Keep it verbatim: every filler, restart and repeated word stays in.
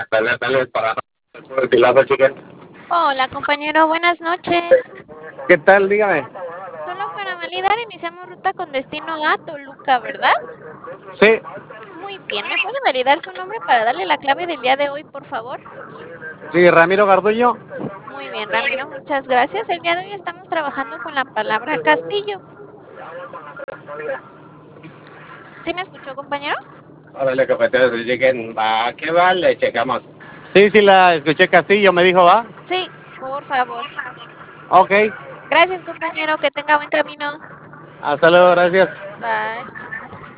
Dale, dale, para el pilazo, chicken. Hola, compañero, buenas noches. ¿Qué tal? Dígame. Solo para validar, iniciamos ruta con destino a Toluca, ¿verdad? Sí, Muy bien, ¿me puede validar su nombre para darle la clave del día de hoy, por favor? sí, Ramiro Garduño. Muy bien, Ramiro, muchas gracias. El día de hoy estamos trabajando con la palabra castillo. ¿Sí me escuchó, compañero? Órale, cafetero, chicken. Va, ¿qué vale? Checamos. Sí, sí, la escuché Castillo, me dijo, ¿va? Sí, por favor. Ok, Gracias, compañero, que tenga buen camino. hasta luego, gracias. Bye.